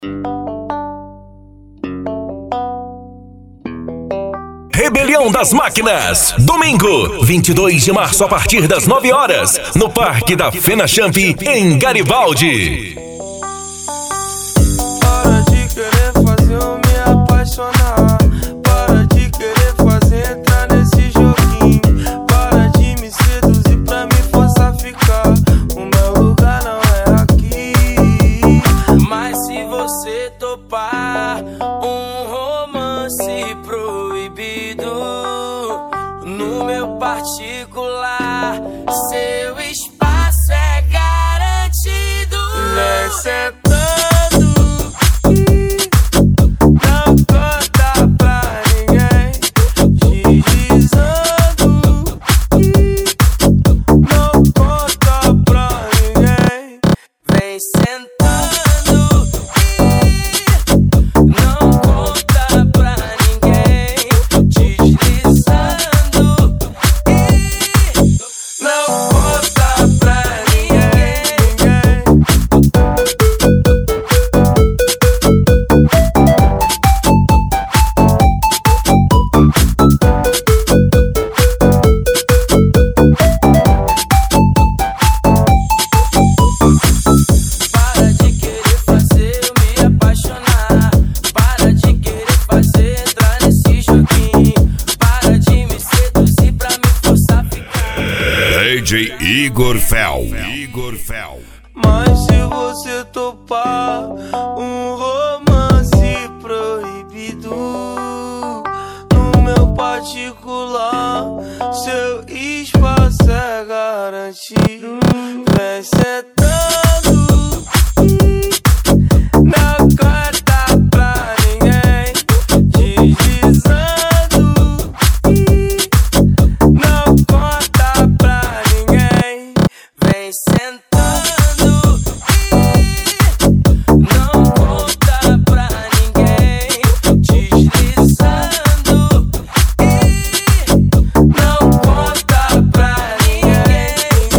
Rebelião das Máquinas, domingo, 22 de março, a partir das 9 horas, no Parque da Fenachamp, em Garibaldi. Para de querer fazer eu me apaixonar, para de querer fazer entrar nesse joguinho, para de me seduzir pra me forçar a ficar. O meu lugar não é aqui, mas se você topar um romance proibido no meu particular, seu espaço é garantido. Vem sentando e não conta pra ninguém, deslizando e não conta pra ninguém. Vem sentando e não conta pra ninguém, deslizando e não conta pra ninguém. Para de querer fazer eu me apaixonar, para de querer fazer entrar nesse joguinho, para de me seduzir pra me forçar a ficar. DJ Igor Fel. Mas se você topar um romance proibido no meu particular, seu espaço é garantido. Vem sentando e não conta pra ninguém, deslizando e não conta pra ninguém. Vem sentando e não conta pra ninguém, deslizando e não conta pra ninguém.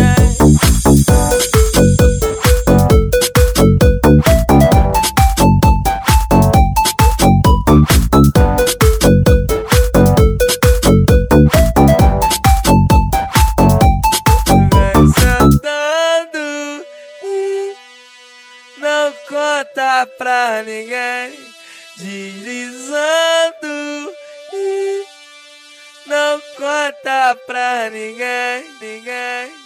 Vem sentando e não conta pra ninguém, deslizando e não conta pra ninguém.